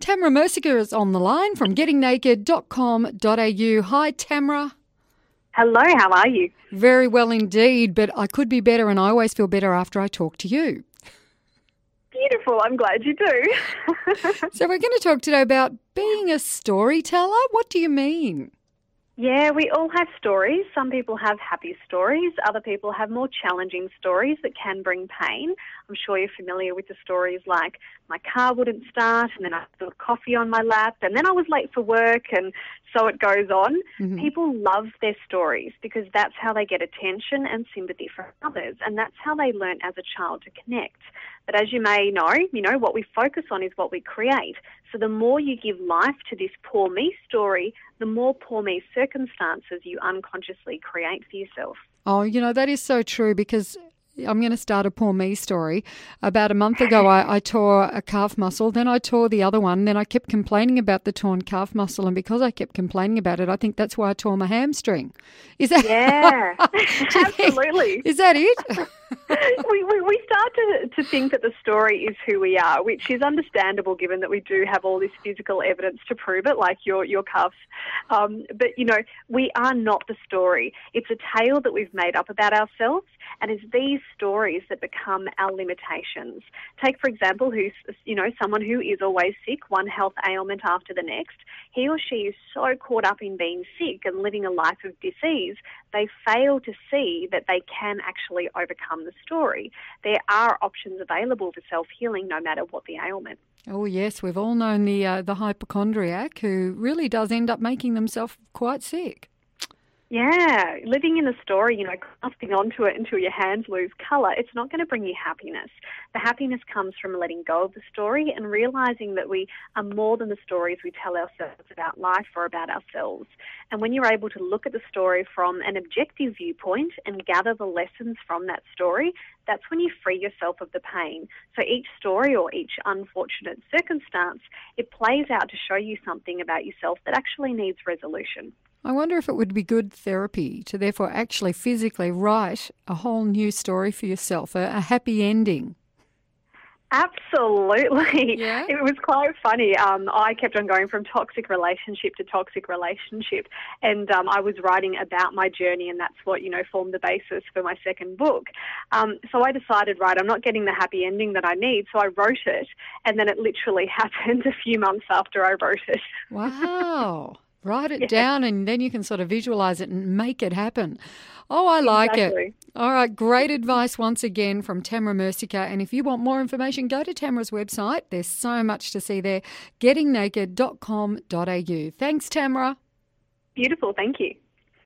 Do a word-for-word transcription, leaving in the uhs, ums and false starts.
Tamara Mercier is on the line from getting naked dot com dot a u. Hi, Tamara. Hello, how are you? Very well indeed, but I could be better, and I always feel better after I talk to you. Beautiful, I'm glad you do. So we're going to talk today about being a storyteller. What do you mean? Yeah, we all have stories. Some people have happy stories. Other people have more challenging stories that can bring pain. I'm sure you're familiar with the stories like my car wouldn't start and then I spilled coffee on my lap and then I was late for work and so it goes on. Mm-hmm. People love their stories because that's how they get attention and sympathy from others, and that's how they learn as a child to connect. But as you may know, you know, what we focus on is what we create. So the more you give life to this poor me story, the more poor me circumstances you unconsciously create for yourself. Oh, you know, that is so true, because I'm going to start a poor me story. About a month ago, I, I tore a calf muscle, then I tore the other one, then I kept complaining about the torn calf muscle, and because I kept complaining about it, I think that's why I tore my hamstring. Is that? Yeah, absolutely. Is that it? we, we we start to, to think that the story is who we are, which is understandable given that we do have all this physical evidence to prove it, like your, your cuffs. Um, but, you know, we are not the story. It's a tale that we've made up about ourselves, and it's these stories that become our limitations. Take, for example, who's, you know, someone who is always sick, one health ailment after the next. He or she is so caught up in being sick and living a life of disease, they fail to see that they can actually overcome the story. There are options available for self-healing no matter what the ailment. Oh, yes, we've all known the uh, the hypochondriac who really does end up making themselves quite sick. Yeah, living in the story, you know, grasping onto it until your hands lose colour, it's not going to bring you happiness. The happiness comes from letting go of the story and realising that we are more than the stories we tell ourselves about life or about ourselves. And when you're able to look at the story from an objective viewpoint and gather the lessons from that story, that's when you free yourself of the pain. So each story or each unfortunate circumstance, it plays out to show you something about yourself that actually needs resolution. I wonder if it would be good therapy to therefore actually physically write a whole new story for yourself, a, a happy ending. Absolutely. Yeah? It was quite funny. Um, I kept on going from toxic relationship to toxic relationship, and um, I was writing about my journey, and that's what, you know, formed the basis for my second book. Um, so I decided, right, I'm not getting the happy ending that I need, so I wrote it, and then it literally happened a few months after I wrote it. Wow. Write it Yeah. down and then you can sort of visualise it and make it happen. Oh, I like Exactly. it. All right, great advice once again from Tamara Mercier. And if you want more information, go to Tamara's website. There's so much to see there, getting naked dot com dot a u. Thanks, Tamara. Beautiful. Thank you.